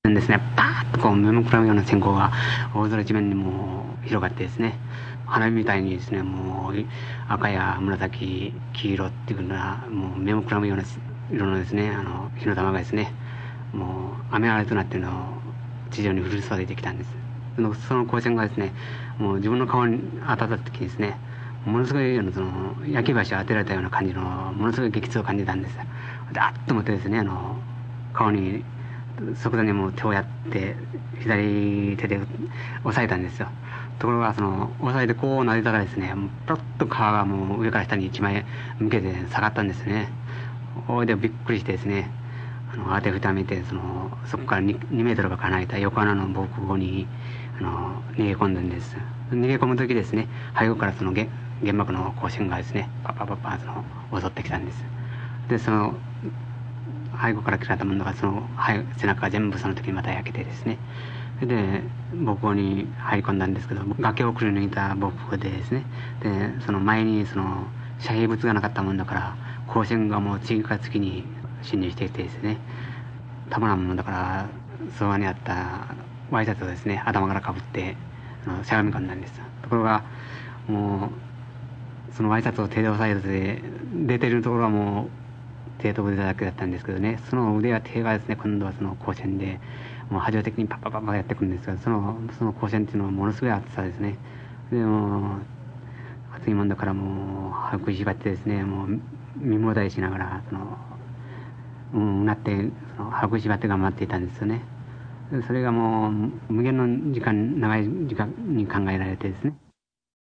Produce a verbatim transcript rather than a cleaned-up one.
ですね、パーッとこう目もくらむような閃光が大空一面にもう広がってですね、花火みたいにですね、もう赤や紫、黄色っていうような、もう目もくらむような色のですね、あの火の玉がですね、もう雨荒れとなっているのを地上に降り注いできたんです。そのその光線がですね、もう自分の顔に当たった時にですね、ものすごいその焼き箸を当てられたような感じのものすごい激痛を感じたんです。で、あっと思ってですね、あの顔に即座にもう手をやって左手で押さえたんですよ。ところがその押さえてこう撫でたらですね、プロッと皮がもう上から下に一枚向けて下がったんですね。おいでびっくりしてですね、あの慌てふためてそのそこから 2, 2メートルか離れた横穴の防空壕にあの逃げ込んだんです。逃げ込む時ですね、背後からその原爆の光線がですねパッパッパッパその襲ってきたんです。でその背後から切られたものがその背中が全部その時にまた焼けてですね、で防空壕に入り込んだんですけど、崖をくり抜いた防空壕でですね、でその前にその遮蔽物がなかったもんだから光線がもう次から次に侵入してきてですね、たまらんものだからそばにあったワイシャツをですね頭からかぶってあのしゃがみ込んだんです。ところがもうそのワイシャツを手で押さえて出てるところはもう手と腕だけだったんですけどね、その腕や手がですね今度はその光線でもう波状的にパッパッパッパやってくるんですが、そのその光線っていうのはものすごい熱さですね。でも暑いもんだからもう歯食いしばってですね、もう身もだえしながらそのうんなってその歯食いしばって頑張っていたんですよね。それがもう無限の時間長い時間に考えられてですね、